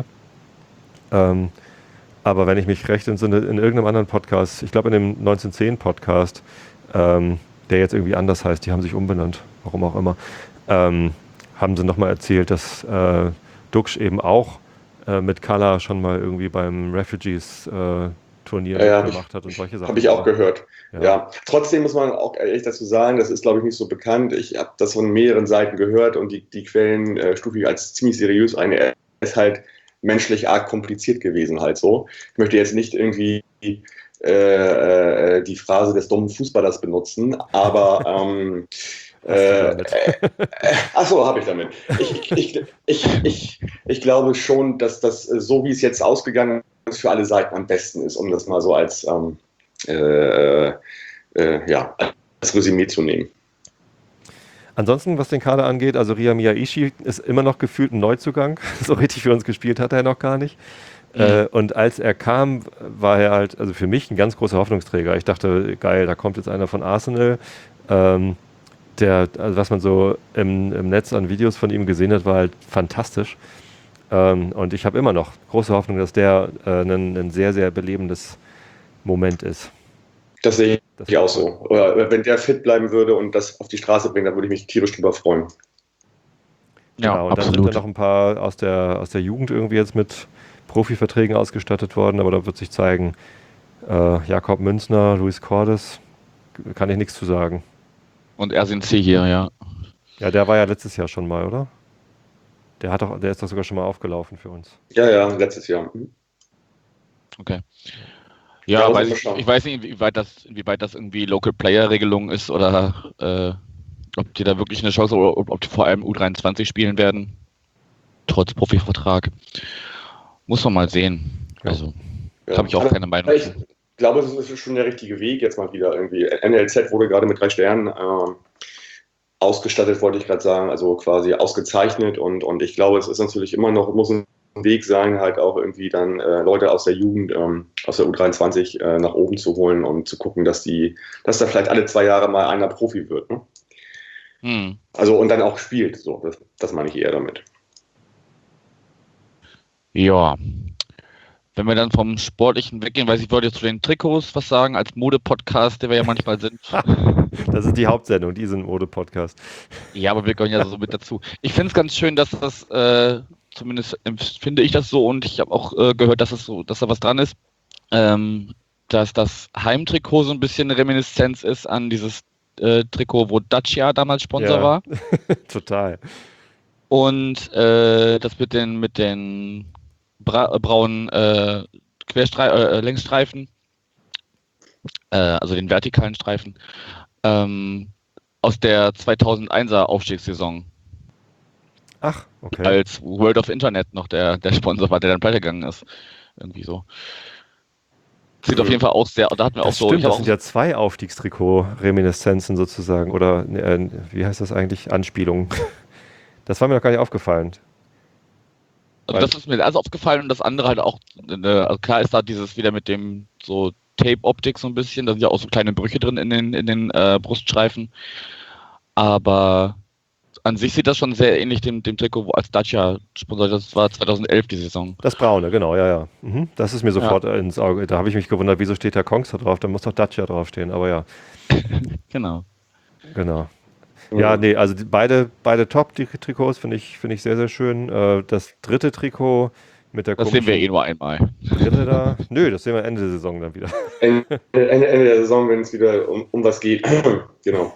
Aber wenn ich mich recht entsinne, in irgendeinem anderen Podcast, ich glaube in dem 1910-Podcast, der jetzt irgendwie anders heißt, die haben sich umbenannt, warum auch immer, haben sie nochmal erzählt, dass Duksch eben auch mit Kalla schon mal irgendwie beim Refugees-Turnier gemacht hat und solche Sachen. Habe ich auch gehört. Ja. Ja. Trotzdem muss man auch ehrlich dazu sagen, das ist, glaube ich, nicht so bekannt. Ich habe das von mehreren Seiten gehört und die Quellen stufe ich als ziemlich seriös ein. Er ist halt menschlich arg kompliziert gewesen halt so. Ich möchte jetzt nicht irgendwie die Phrase des dummen Fußballers benutzen, aber achso, habe ich damit. Ich glaube schon, dass das so, wie es jetzt ausgegangen ist, für alle Seiten am besten ist, um das mal so als Resümee zu nehmen. Ansonsten, was den Kader angeht, also Ria Miyaishi ist immer noch gefühlt ein Neuzugang. So richtig für uns gespielt hat er noch gar nicht. Und als er kam, war er halt, also für mich ein ganz großer Hoffnungsträger. Ich dachte, geil, da kommt jetzt einer von Arsenal. Also was man so im Netz an Videos von ihm gesehen hat, war halt fantastisch. Und ich habe immer noch große Hoffnung, dass der ein sehr, sehr belebendes Moment ist. Das sehe ich auch so. Oder wenn der fit bleiben würde und das auf die Straße bringt, dann würde ich mich tierisch drüber freuen. Ja, genau, und absolut. dann sind da noch ein paar aus der Jugend irgendwie jetzt mit Profiverträgen ausgestattet worden, aber da wird sich zeigen, Jakob Münzner, Luis Cordes, kann ich nichts zu sagen. Und Ersin C hier, ja. Ja, der war ja letztes Jahr schon mal, oder? Der ist doch sogar schon mal aufgelaufen für uns. Ja, letztes Jahr. Okay. Ja, Ja, ich weiß nicht, inwieweit das irgendwie Local-Player-Regelung ist oder ob die da wirklich eine Chance haben oder ob die vor allem U23 spielen werden, trotz Profivertrag. Muss man mal sehen. Ja. Also, habe ich auch keine Meinung Ich zu. glaube, es ist schon der richtige Weg, jetzt mal wieder irgendwie. NLZ wurde gerade mit 3 Sternen ausgestattet, wollte ich gerade sagen, also quasi ausgezeichnet und ich glaube, es ist natürlich immer noch, muss ein Weg sein, halt auch irgendwie dann Leute aus der Jugend, aus der U23 nach oben zu holen und zu gucken, dass da vielleicht alle 2 Jahre mal einer Profi wird. Ne? Also und dann auch spielt. So, das meine ich eher damit. Ja. Wenn wir dann vom Sportlichen weggehen, ich wollte jetzt zu den Trikots was sagen, als Mode-Podcast, der wir ja manchmal sind. Das ist die Hauptsendung, die sind Mode-Podcast. Ja, aber wir gehören ja so mit dazu. Ich finde es ganz schön, dass das, zumindest finde ich das so und ich habe auch gehört, dass da was dran ist, dass das Heimtrikot so ein bisschen eine Reminiszenz ist an dieses Trikot, wo Dacia damals Sponsor war. Total. Und das mit den braunen Längsstreifen, also den vertikalen Streifen, aus der 2001er Aufstiegssaison. Ach, okay. Als World of Internet noch der Sponsor war, der dann pleite gegangen ist. Irgendwie so. Sieht auf jeden Fall aus sehr, da hatten wir Das auch so. stimmt, das sind ja 2 Aufstiegstrikot-Reminiszenzen sozusagen oder wie heißt das eigentlich? Anspielungen. Das war mir noch gar nicht aufgefallen. Also das ist mir also aufgefallen und das andere halt auch, also klar ist da dieses wieder mit dem so Tape-Optik so ein bisschen, da sind ja auch so kleine Brüche drin in den Bruststreifen, aber an sich sieht das schon sehr ähnlich dem Trikot, wo als Dacia Sponsor, das war 2011 die Saison. Das Braune, genau, ja. Mhm. Das ist mir sofort ins Auge, da habe ich mich gewundert, wieso steht da Kongs da drauf, da muss doch Dacia draufstehen, aber ja. Genau. Ja, nee, also beide Top-Trikots finde ich sehr, sehr schön. Das dritte Trikot mit der Das sehen wir nur einmal. Dritte da. Nö, das sehen wir Ende der Saison dann wieder. Ende der Saison, wenn es wieder um was geht. Genau.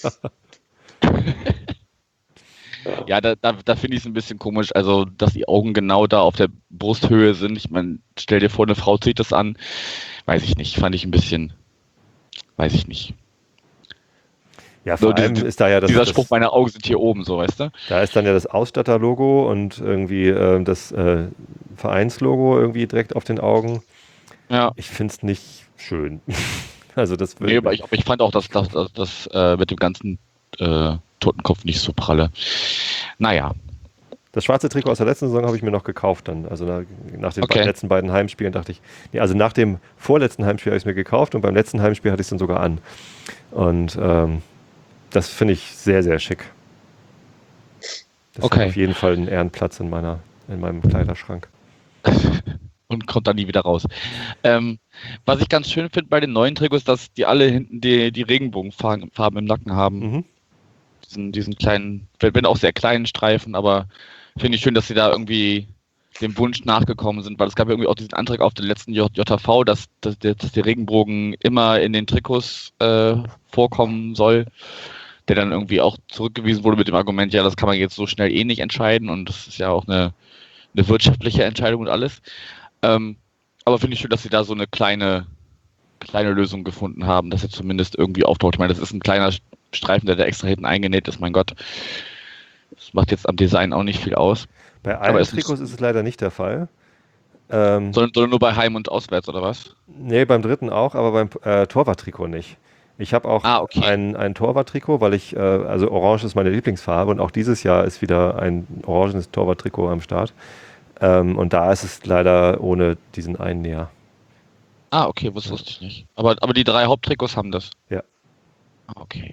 Ja, da finde ich es ein bisschen komisch, also dass die Augen genau da auf der Brusthöhe sind. Ich meine, stell dir vor, eine Frau zieht das an. Weiß ich nicht, fand ich ein bisschen, weiß ich nicht. Ja, vor allem ist da ja dieser Spruch, meine Augen sind hier oben, so, weißt du? Da ist dann ja das Ausstatterlogo und irgendwie das Vereinslogo irgendwie direkt auf den Augen. Ja. Ich finde es nicht schön. Also das nee, aber ich fand auch, dass das mit dem ganzen Totenkopf nicht so pralle. Naja. Das schwarze Trikot aus der letzten Saison habe ich mir noch gekauft dann. Also nach den letzten beiden Heimspielen dachte ich, nee, also nach dem vorletzten Heimspiel habe ich es mir gekauft und beim letzten Heimspiel hatte ich es dann sogar an. Und das finde ich sehr, sehr schick. Das hat auf jeden Fall einen Ehrenplatz in meinem Kleiderschrank. Und kommt dann nie wieder raus. Was ich ganz schön finde bei den neuen Trikots, dass die alle hinten die Regenbogenfarben im Nacken haben. Mhm. diesen kleinen, wenn auch sehr kleinen Streifen, aber finde ich schön, dass sie da irgendwie dem Wunsch nachgekommen sind, weil es gab ja irgendwie auch diesen Antrag auf den letzten JV, dass der Regenbogen immer in den Trikots vorkommen soll, der dann irgendwie auch zurückgewiesen wurde mit dem Argument, ja, das kann man jetzt so schnell eh nicht entscheiden und das ist ja auch eine wirtschaftliche Entscheidung und alles. Aber finde ich schön, dass sie da so eine kleine Lösung gefunden haben, dass er zumindest irgendwie auftaucht. Ich meine, das ist ein kleiner Streifen, der extra hinten eingenäht ist, mein Gott. Das macht jetzt am Design auch nicht viel aus. Bei allen Trikots ist es leider nicht der Fall. Sondern nur bei Heim- und Auswärts, oder was? Nee, beim dritten auch, aber beim Torwarttrikot nicht. Ich habe auch ein Torwarttrikot, weil also Orange ist meine Lieblingsfarbe und auch dieses Jahr ist wieder ein orangenes Torwarttrikot am Start. Und da ist es leider ohne diesen Einnäher. Okay, das wusste ich nicht. Aber die 3 Haupttrikots haben das? Ja. Okay.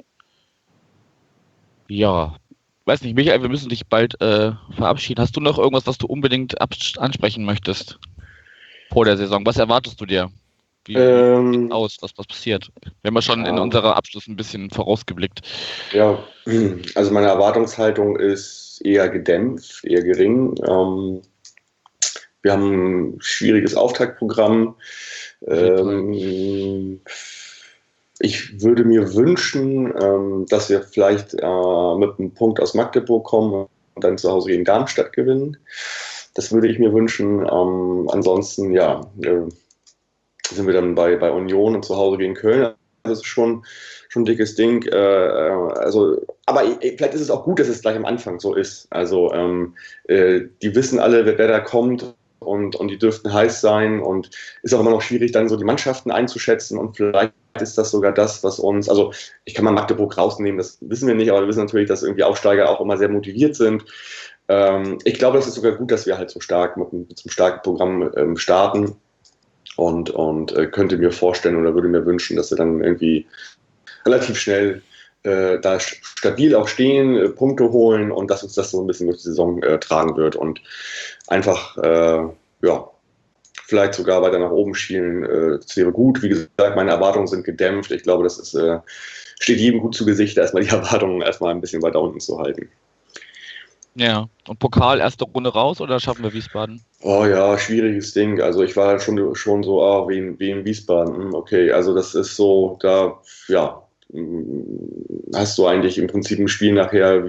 Ja. Weiß nicht, Michael, wir müssen dich bald verabschieden. Hast du noch irgendwas, was du unbedingt ansprechen möchtest vor der Saison? Was erwartest du dir? Wie sieht aus? Was passiert? Wir haben ja schon in unserer Abschluss ein bisschen vorausgeblickt. Ja, also meine Erwartungshaltung ist eher gedämpft, eher gering. Wir haben ein schwieriges Auftaktprogramm. Ich würde mir wünschen, dass wir vielleicht mit einem Punkt aus Magdeburg kommen und dann zu Hause gegen Darmstadt gewinnen. Das würde ich mir wünschen. Ansonsten, ja, sind wir dann bei Union und zu Hause gegen Köln. Das ist schon ein dickes Ding. Aber vielleicht ist es auch gut, dass es gleich am Anfang so ist. Also die wissen alle, wer da kommt. Und die dürften heiß sein und ist auch immer noch schwierig, dann so die Mannschaften einzuschätzen und vielleicht ist das sogar das, was uns, also ich kann mal Magdeburg rausnehmen, das wissen wir nicht, aber wir wissen natürlich, dass irgendwie Aufsteiger auch immer sehr motiviert sind. Ich glaube, es ist sogar gut, dass wir halt so stark mit einem starken Programm starten und könnte mir vorstellen oder würde mir wünschen, dass wir dann irgendwie relativ schnell da stabil auch stehen, Punkte holen und dass uns das so ein bisschen durch die Saison tragen wird und einfach, vielleicht sogar weiter nach oben schielen. Das wäre gut. Wie gesagt, meine Erwartungen sind gedämpft. Ich glaube, das steht jedem gut zu Gesicht, erstmal die Erwartungen erstmal ein bisschen weiter unten zu halten. Ja, und Pokal erste Runde raus oder schaffen wir Wiesbaden? Oh ja, schwieriges Ding. Also ich war schon so, wie in Wiesbaden. Okay, also das ist so, da, ja, hast du eigentlich im Prinzip ein Spiel nachher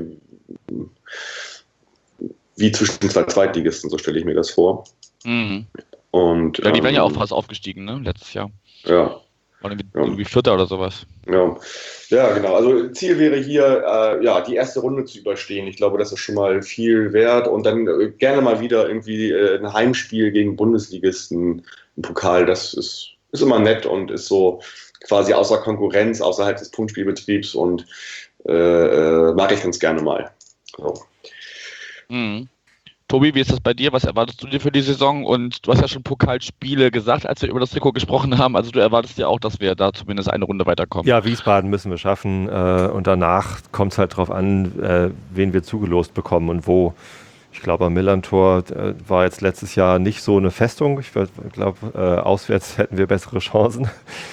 wie zwischen 2 Zweitligisten, so stelle ich mir das vor. Mhm. Und, ja, die wären ja auch fast aufgestiegen, ne, letztes Jahr. Ja. Oder irgendwie Vierter oder sowas. Ja, genau. Also Ziel wäre hier, die erste Runde zu überstehen. Ich glaube, das ist schon mal viel wert. Und dann gerne mal wieder irgendwie ein Heimspiel gegen Bundesligisten im Pokal. Das ist immer nett und ist so quasi außer Konkurrenz, außerhalb des Punktspielbetriebs und mag ich ganz gerne mal. So. Mhm. Tobi, wie ist das bei dir? Was erwartest du dir für die Saison? Und du hast ja schon Pokalspiele gesagt, als wir über das Trikot gesprochen haben. Also du erwartest ja auch, dass wir da zumindest eine Runde weiterkommen. Ja, Wiesbaden müssen wir schaffen. Und danach kommt es halt drauf an, wen wir zugelost bekommen und wo. Ich glaube, am Millern-Tor war jetzt letztes Jahr nicht so eine Festung. Ich glaube, auswärts hätten wir bessere Chancen.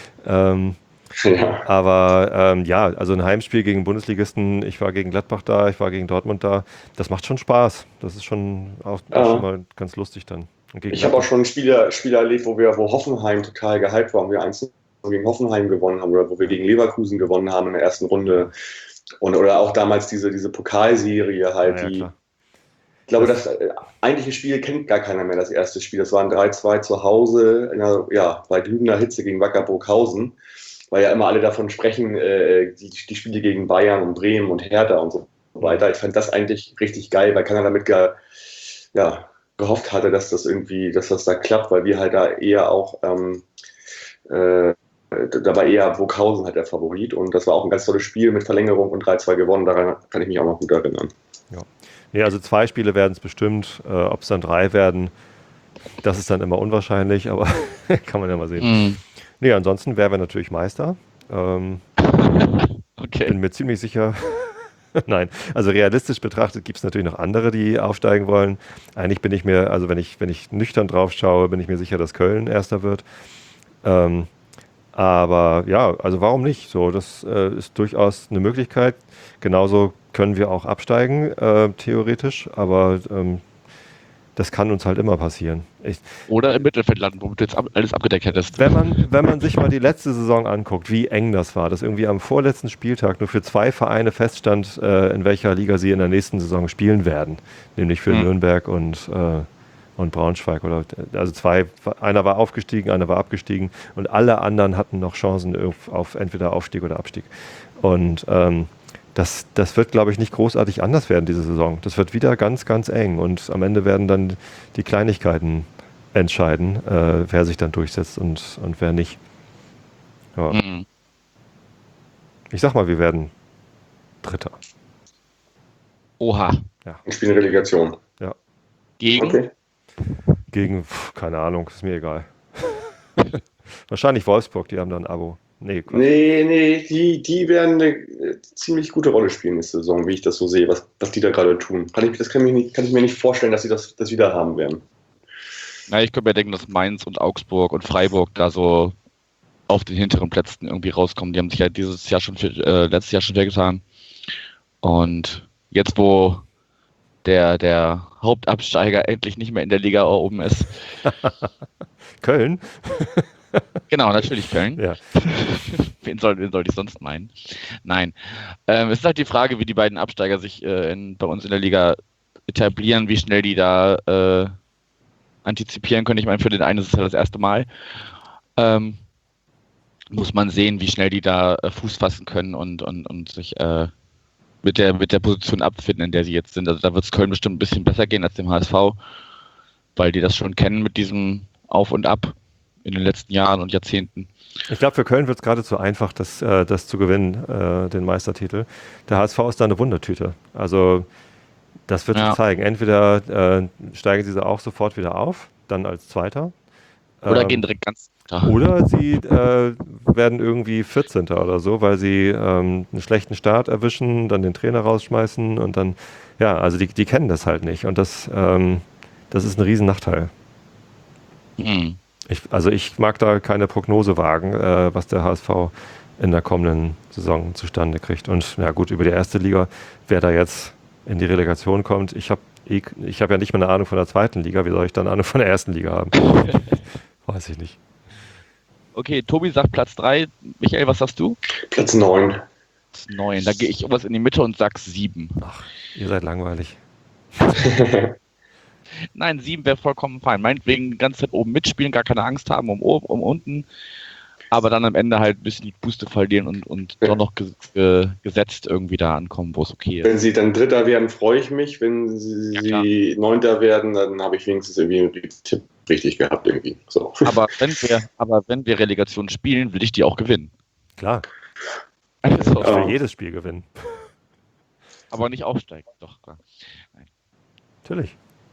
Ja. Aber also ein Heimspiel gegen Bundesligisten, ich war gegen Gladbach da, ich war gegen Dortmund da, das macht schon Spaß. Das ist schon mal ganz lustig dann. Ich habe auch schon Spiele erlebt, wo Hoffenheim total gehypt war und wir 1 gegen Hoffenheim gewonnen haben oder wo wir gegen Leverkusen gewonnen haben in der ersten Runde. Oder auch damals diese Pokalserie halt, die. Klar. Ich glaube, das eigentliche Spiel kennt gar keiner mehr, das erste Spiel. Das war ein 3-2 zu Hause, bei glühender Hitze gegen Wacker Burghausen, weil ja immer alle davon sprechen, die Spiele gegen Bayern und Bremen und Hertha und so weiter. Ich fand das eigentlich richtig geil, weil keiner damit gehofft hatte, dass das da klappt, weil wir halt da eher auch, da war eher Burghausen halt der Favorit und das war auch ein ganz tolles Spiel mit Verlängerung und 3-2 gewonnen, daran kann ich mich auch noch gut erinnern. Ja. Nee, also 2 Spiele werden es bestimmt, ob es dann 3 werden, das ist dann immer unwahrscheinlich, aber kann man ja mal sehen. Mhm. Nee, ansonsten wären wir natürlich Meister. Okay. Bin mir ziemlich sicher. Nein, also realistisch betrachtet gibt es natürlich noch andere, die aufsteigen wollen. Eigentlich bin ich mir, also wenn ich nüchtern drauf schaue, bin ich mir sicher, dass Köln Erster wird. Aber ja, also warum nicht? So, das ist durchaus eine Möglichkeit. Genauso können wir auch absteigen, theoretisch, aber das kann uns halt immer passieren. Oder im Mittelfeld landen, womit du jetzt alles abgedeckt hättest. Wenn man sich mal die letzte Saison anguckt, wie eng das war, dass irgendwie am vorletzten Spieltag nur für 2 Vereine feststand, in welcher Liga sie in der nächsten Saison spielen werden, nämlich für Nürnberg und Braunschweig. Also einer war aufgestiegen, einer war abgestiegen und alle anderen hatten noch Chancen auf entweder Aufstieg oder Abstieg. Und das wird, glaube ich, nicht großartig anders werden diese Saison. Das wird wieder ganz, ganz eng und am Ende werden dann die Kleinigkeiten entscheiden, wer sich dann durchsetzt und wer nicht. Ja. Mhm. Ich sag mal, wir werden Dritter. Oha. Und spielen Relegation. Ja. Gegen? Okay. Gegen, keine Ahnung, ist mir egal. Wahrscheinlich Wolfsburg, die haben da ein Abo. Nee, Quatsch. Nee, die werden eine ziemlich gute Rolle spielen nächste Saison, wie ich das so sehe, was die da gerade tun. Kann ich mir nicht vorstellen, dass sie das wieder haben werden. Na, ich könnte mir denken, dass Mainz und Augsburg und Freiburg da so auf den hinteren Plätzen irgendwie rauskommen. Die haben sich ja letztes Jahr schon schwer getan. Und jetzt, wo der Hauptabsteiger endlich nicht mehr in der Liga oben ist. Köln? Genau, natürlich Köln. Ja. Wen soll ich sonst meinen? Nein. Es ist halt die Frage, wie die beiden Absteiger sich bei uns in der Liga etablieren, wie schnell die da antizipieren können. Ich meine, für den einen ist es ja das erste Mal. Muss man sehen, wie schnell die da Fuß fassen können und sich mit der Position abfinden, in der sie jetzt sind. Also da wird es Köln bestimmt ein bisschen besser gehen als dem HSV, weil die das schon kennen mit diesem Auf und Ab in den letzten Jahren und Jahrzehnten. Ich glaube, für Köln wird es geradezu einfach, das zu gewinnen, den Meistertitel. Der HSV ist da eine Wundertüte. Also das wird sich zeigen. Entweder steigen sie auch sofort wieder auf, dann als Zweiter. Oder gehen direkt ganz runter. Oder sie werden irgendwie 14. oder so, weil sie einen schlechten Start erwischen, dann den Trainer rausschmeißen und dann, ja, also die kennen das halt nicht. Und das ist ein riesen Nachteil. Mhm. Ich mag da keine Prognose wagen, was der HSV in der kommenden Saison zustande kriegt. Und ja gut, über die erste Liga, wer da jetzt in die Relegation kommt, ich hab ja nicht mal eine Ahnung von der zweiten Liga, wie soll ich dann eine Ahnung von der ersten Liga haben? Weiß ich nicht. Okay, Tobi sagt Platz 3. Michael, was sagst du? Platz 9. Platz 9. Da gehe ich irgendwas in die Mitte und sag 7. Ach, ihr seid langweilig. Nein, 7 wäre vollkommen fein. Meinetwegen die ganze Zeit oben mitspielen, gar keine Angst haben um unten, aber dann am Ende halt ein bisschen die Puste verlieren und doch noch gesetzt irgendwie da ankommen, wo es okay ist. Wenn sie dann Dritter werden, freue ich mich. Wenn sie Neunter werden, dann habe ich wenigstens irgendwie einen Tipp richtig gehabt irgendwie. So. Aber wenn wir Relegation spielen, will ich die auch gewinnen. Klar. Also, Für jedes Spiel gewinnen. aber nicht aufsteigen. Doch, klar. Nein. Natürlich.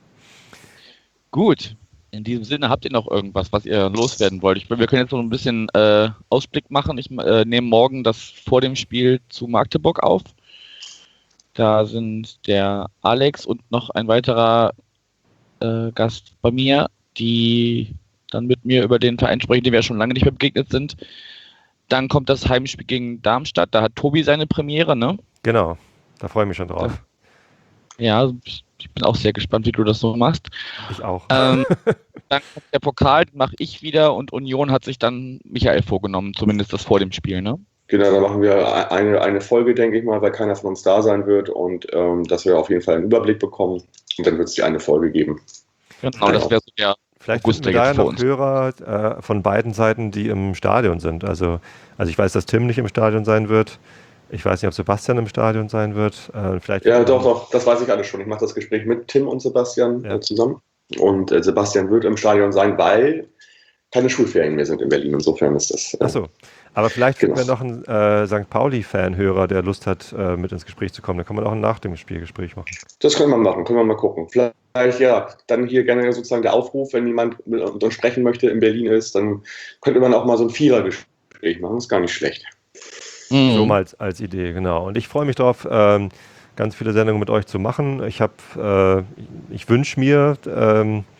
Gut. In diesem Sinne, habt ihr noch irgendwas, was ihr loswerden wollt? Wir können jetzt noch ein bisschen Ausblick machen. Ich nehme morgen das vor dem Spiel zu Magdeburg auf. Da sind der Alex und noch ein weiterer Gast bei mir, die dann mit mir über den Verein sprechen, dem wir schon lange nicht mehr begegnet sind. Dann kommt das Heimspiel gegen Darmstadt. Da hat Tobi seine Premiere, ne? Genau. Da freue ich mich schon drauf. Ja, ich bin auch sehr gespannt, wie du das so machst. Ich auch. Dann kommt der Pokal, den mache ich wieder und Union hat sich dann Michael vorgenommen, zumindest das vor dem Spiel, ne? Genau, da machen wir eine Folge, denke ich mal, weil keiner von uns da sein wird und dass wir auf jeden Fall einen Überblick bekommen und dann wird es die eine Folge geben. Genau, das wäre so der Vielleicht August, finden der wir jetzt da vor noch uns. Hörer von beiden Seiten, die im Stadion sind. Also ich weiß, dass Tim nicht im Stadion sein wird. Ich weiß nicht, ob Sebastian im Stadion sein wird. Vielleicht Ja, doch, das weiß ich alles schon. Ich mache das Gespräch mit Tim und Sebastian zusammen. Und Sebastian wird im Stadion sein, weil keine Schulferien mehr sind in Berlin. Insofern ist das. Achso, aber vielleicht finden wir noch einen St. Pauli-Fan-Hörer, der Lust hat, mit ins Gespräch zu kommen. Da kann man auch nach dem Spielgespräch machen. Das können wir machen, können wir mal gucken. Vielleicht, ja, dann hier gerne sozusagen der Aufruf, wenn jemand mit uns sprechen möchte, in Berlin ist, dann könnte man auch mal so ein Vierergespräch machen. Ist gar nicht schlecht. So mal als Idee, genau. Und ich freue mich darauf, ganz viele Sendungen mit euch zu machen. Ich wünsche mir,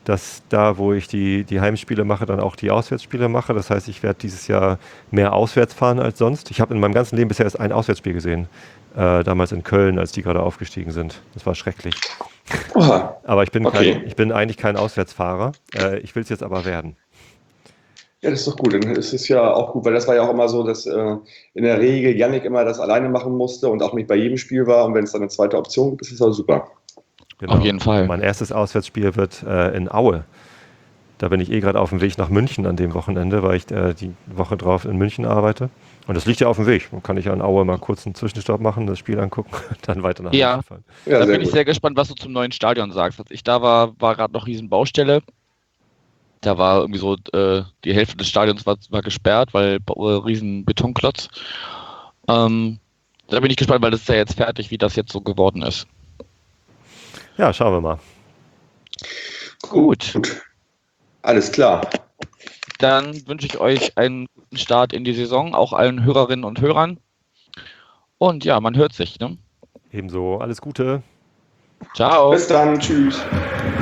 dass da, wo ich die Heimspiele mache, dann auch die Auswärtsspiele mache. Das heißt, ich werde dieses Jahr mehr auswärts fahren als sonst. Ich habe in meinem ganzen Leben bisher erst ein Auswärtsspiel gesehen. Damals in Köln, als die gerade aufgestiegen sind. Das war schrecklich. Oha. Aber ich bin, Okay. ich bin eigentlich kein Auswärtsfahrer. Ich will es jetzt aber werden. Ja, das ist doch gut. Dann ist es ja auch gut, weil das war ja auch immer so, dass in der Regel Yannick immer das alleine machen musste und auch nicht bei jedem Spiel war. Und wenn es dann eine zweite Option gibt, ist es auch super. Genau. Auf jeden Fall. Mein erstes Auswärtsspiel wird in Aue. Da bin ich gerade auf dem Weg nach München an dem Wochenende, weil ich die Woche drauf in München arbeite. Und das liegt ja auf dem Weg. Dann kann ich an Aue mal kurz einen Zwischenstopp machen, das Spiel angucken, dann weiter nach Ja. München fahren. Ja, Da sehr bin ich gut. sehr gespannt, was du zum neuen Stadion sagst. Als ich da war gerade noch Riesenbaustelle. Da war irgendwie so, die Hälfte des Stadions war gesperrt, weil riesen Betonklotz. Da bin ich gespannt, weil das ist ja jetzt fertig, wie das jetzt so geworden ist. Ja, schauen wir mal. Gut. Alles klar. Dann wünsche ich euch einen guten Start in die Saison, auch allen Hörerinnen und Hörern. Und ja, man hört sich, ne? Ebenso, alles Gute. Ciao. Bis dann. Tschüss.